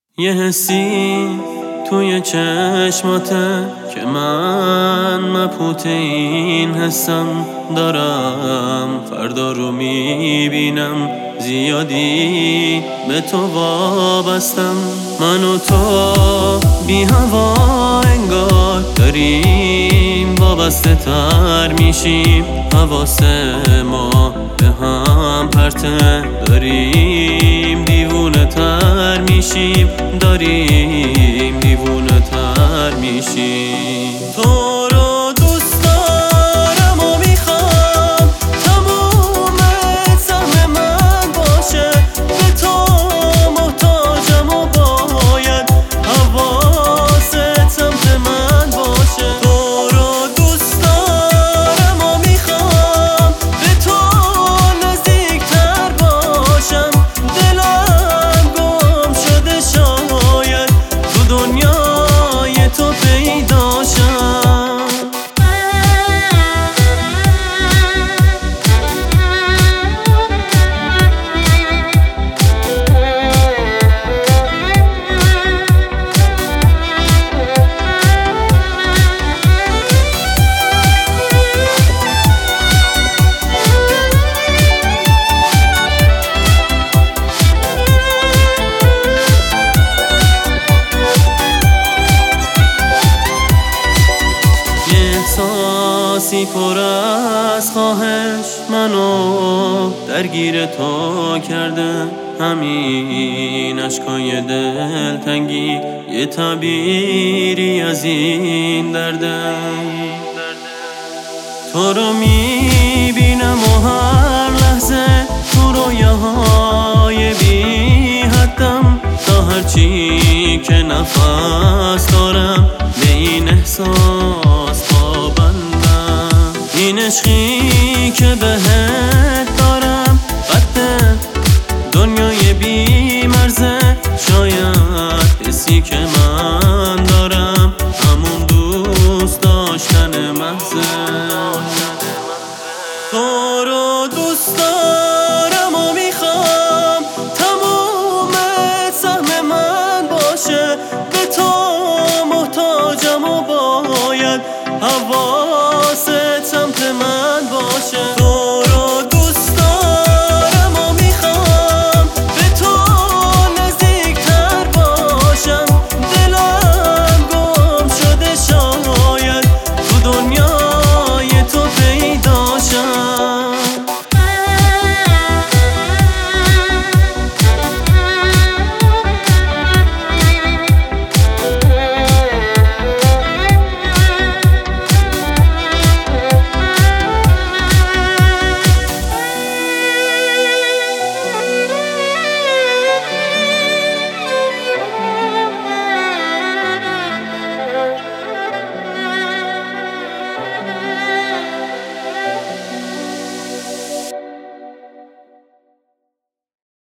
یه حسی توی چشماته که من مبهوت این حسم دارم. فردا رو میبینم زیادی به تو وابستم. من و تو بی هوا انگار داریم وابسته تر میشیم. حواس ما به هم پرته، داریم دیوونه تر میشیم، داریم دیوونه تر میشیم. تو رو دوست دارم و میخوام تموم سهم من باشه. به تو محتاجم و باید حواست سمت من باشه. تو رو دوست دارم و میخوام به تو نزدیکتر باشم. دلم گم شده شاید تو دنیای تو پیداشم. احساسی پر از خواهش منو درگیر تو کرده. همین اشکای دلتنگی یه تعبیری از این درده. تو رو میبینم و هر لحظه تو رویاهای بی حدم. تا هرچی که نفس دارم